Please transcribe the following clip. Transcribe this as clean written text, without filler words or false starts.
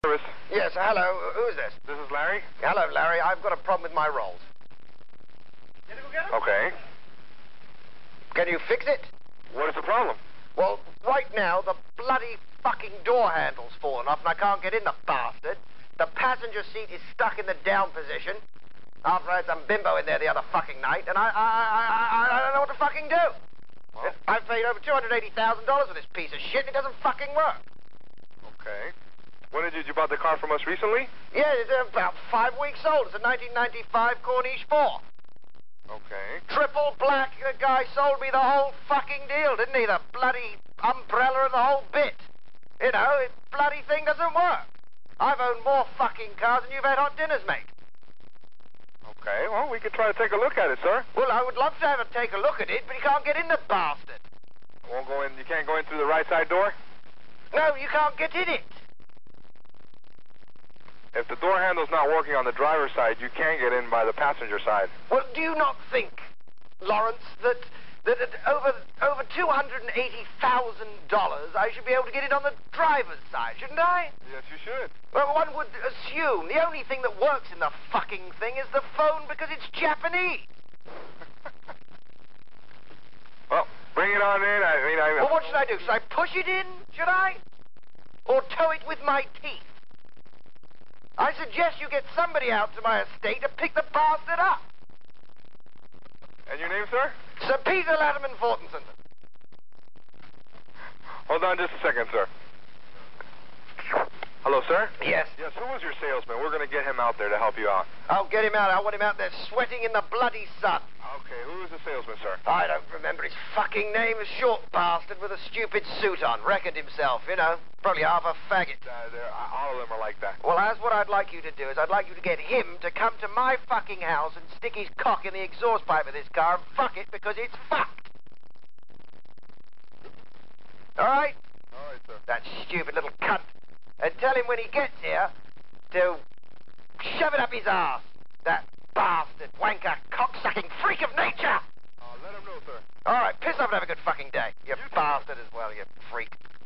Service. Yes, hello. Who's this? This is Larry. Hello, Larry. I've got a problem with my rolls. Okay. Can you fix it? What is the problem? Well, right now, the bloody fucking door handle's fallen off and I can't get in the bastard. The passenger seat is stuck in the down position. After I had some bimbo in there the other fucking night, and I don't know what to fucking do. Well, I've paid over $280,000 for this piece of shit. It doesn't fucking work. okay. When did you bought the car from us recently? Yeah, it's about 5 weeks old. It's a 1995 Corniche 4. Okay. Triple black. The guy sold me the whole fucking deal, didn't he? The bloody umbrella and the whole bit. You know, the bloody thing doesn't work. I've owned more fucking cars than you've had hot dinners, mate. Okay, well, we could try to take a look at it, sir. Well, I would love to have a take a look at it, but you can't get in the bastard. Won't go in. You can't go in through the right side door? No, you can't get in it. If the door handle's not working on the driver's side, you can get in by the passenger side. Well, do you not think, Lawrence, that at over $280,000 I should be able to get it on the driver's side, shouldn't I? Yes, you should. Well, one would assume the only thing that works in the fucking thing is the phone because it's Japanese. Well, bring it on in. Well, what should I do? Should I push it in, should I? Or tow it with my teeth? I suggest you get somebody out to my estate to pick the bastard up. And your name, sir? Sir Peter Latimer Fortenson. Hold on just a second, sir. Hello, sir? Yes. Yes, who was your salesman? We're going to get him out there to help you out. I'll get him out. I want him out there sweating in the bloody sun. Okay, who is the salesman, sir? I don't remember his fucking name. A short bastard with a stupid suit on. Reckoned himself, you know. Probably half a faggot. All of them are like that. Well, that's what I'd like you to do, is I'd like you to get him to come to my fucking house and stick his cock in the exhaust pipe of this car and fuck it because it's fucked. All right? All right, sir. That stupid little cunt. And tell him when he gets here to shove it up his arse. That bastard, wanker, cocksucking freak of nature. Let him know, sir. All right, piss off and have a good fucking day. You bastard as well, you freak.